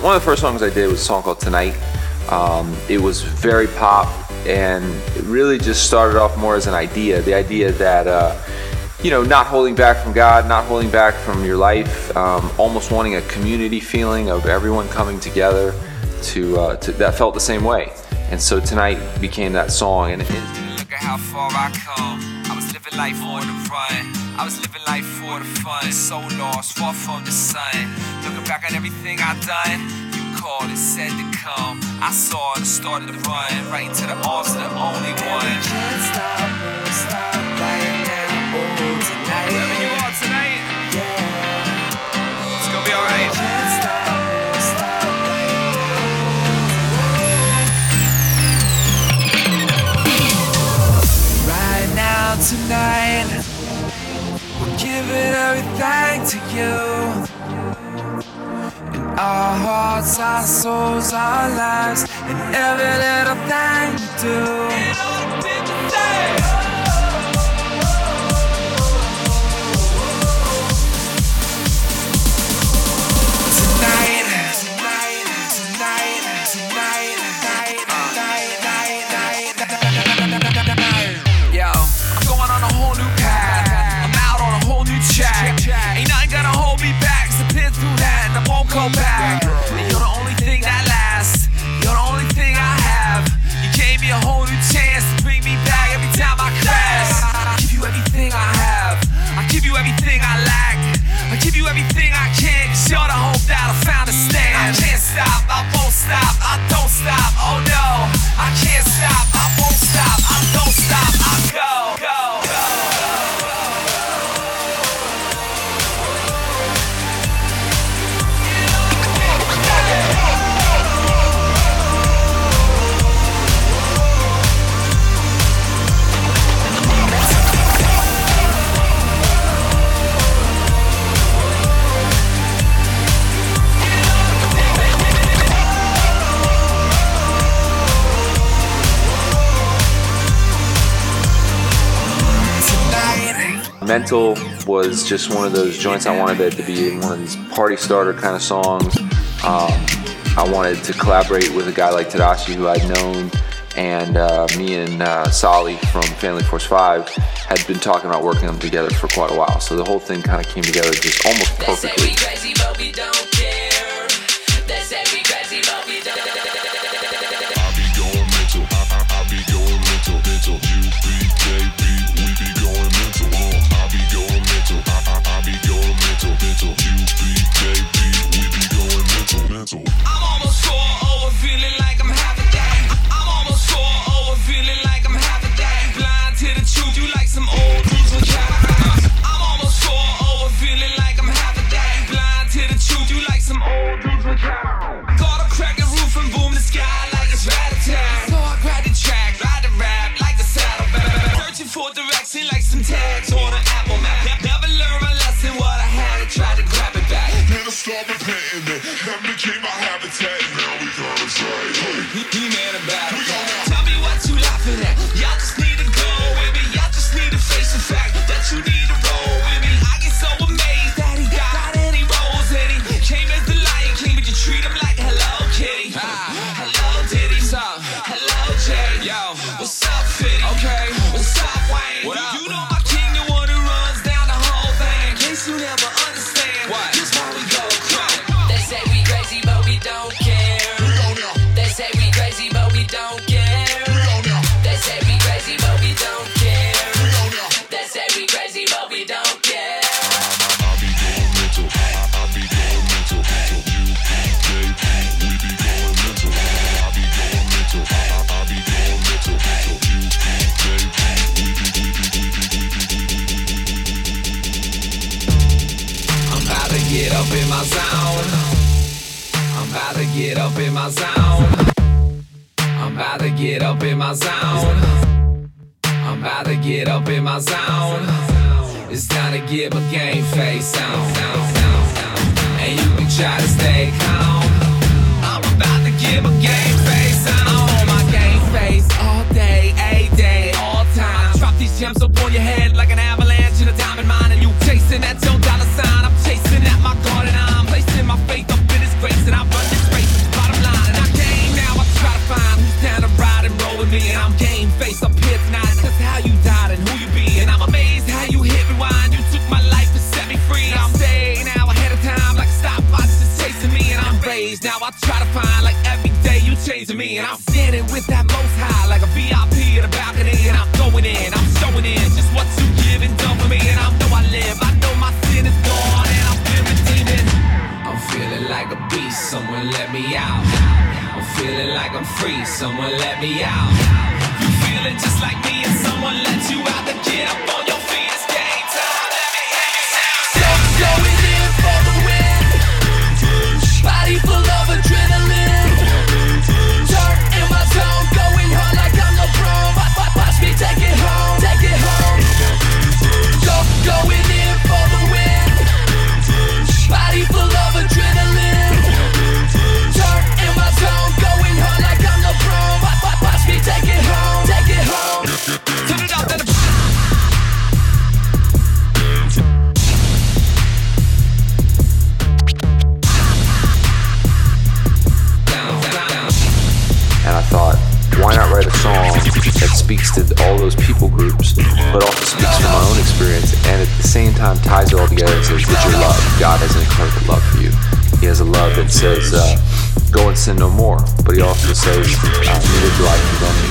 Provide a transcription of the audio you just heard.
one of the first songs I did was a song called Tonight. It was very pop, and it really just started off more as an idea. The idea that, not holding back from God, not holding back from your life, almost wanting a community feeling of everyone coming together to that felt the same way. And so Tonight became that song. And look at how far I come. I was living life on the run. I was living life for the fun. So lost, far from the sun. Looking back on everything I've done. You called and said to come. I saw and started to run right into the arms of the only one. Can't stop, won't stop right now. Oh, tonight. Wherever you are tonight, Yeah. it's gonna be alright. Can't stop, won't stop right now, tonight. We're giving everything to you. In our hearts, our souls, our lives, and every little thing we do. Yo, I'm going on a whole new path. I'm out on a whole new track. Ain't nothing gonna hold me back. So pin through that and I won't go back. And you're the only thing that lasts. You're the only thing I have. You gave me a whole new chance to bring me back every time I crash. I give you everything I have. I give you everything I lack. I give you everything I can. Cause you're the hope that I found to stand. I can't stop, I won't stop, I don't stop. Oh no, I can't stop, I won't stop, I don't stop. I go, go, go. Mental was just one of those joints. I wanted it to be one of these party starter kind of songs. I wanted to collaborate with a guy like Tedashii, who I'd known, and me and Solly from Family Force 5 had been talking about working them together for quite a while. So the whole thing kind of came together just almost perfectly. They say we crazy, but we don't care. They say we crazy, but we don't. I be going mental. I be going mental. You be JB, we be going mental. I be going mental. I be going mental. You be JB, we be going mental. I'm almost sore over feeling like I'm half a day. I'm almost sore over feeling like I'm half a day. Blind to the truth, you like some old dudes with cataracts. I'm almost sore over feeling like I'm half a day. Blind to the truth, you like some old dudes with cataracts. Got a cracking roof and boom the sky like it's rat-a-tat. So I grab the track, ride the rap like a saddleback. Searching for direction like some tags on an Apple map. Never learned my lesson, what I had to try to grab it back. Then I start repenting it. That became my habitat. Now we gotta say, hey. He mad about it. Tell me what you laughing at. Y'all just need to go with me. Y'all just need to face the fact that you need to roll with me. I get so amazed that he got any roles in him. Came as the Lion King, but you treat him like Hello Kitty. Hello Diddy. What's up? Hello Jay. Yo. What's up, Fitty? Okay. What's up, Wayne? What up? You know my king, the one who runs down the whole thing. In case you never understand, what? Just how we go crack. They say we crazy, but we don't care. They say we crazy, but we don't care. They say we crazy, but we don't care. They say we crazy, but we don't care. I be going mental. I be going mental. You be JB, we be going mental. I be going mental. I be going mental. You be JB, I'm about to get up in my zone. I'm about to get up in my zone. I'm about to get up in my zone. I'm about to get up in my zone. It's time to give a game face on. And you can try to stay calm. I'm about to give a game face on. My game face all day, a day, all time. Drop these gems up on your head like an avalanche in a diamond mine. And you chasing that $2 sign. I'm chasing at my garden. I'm placing my faith up in his grace. And I run this race praising me. And I'm standing with that most high like a VIP at a balcony. And I'm going in, I'm showing in just what you give and done for me. And I know I live, I know my sin is gone, and I've been redeeming. I'm feeling like a beast, someone let me out. I'm feeling like I'm free, someone let me out. You feeling just like me and someone let you out. Then get up on your feet, it's game time. Let me hear you sound. Going in for the win. Body full of adrenaline. Turn in my zone, going hard like I'm LeBron. Watch me take it home, take it home. Going in for the win. Body full of adrenaline. Turn in my zone, going hard like I'm LeBron. Watch me take it home, take it home. Turn it up, And I thought, why not write a song that speaks to all those people groups, but also speaks from my own experience, and at the same time ties it all together and says that your love, God has an incredible love for you. He has a love that says, go and sin no more. But he also says, neither do I condemn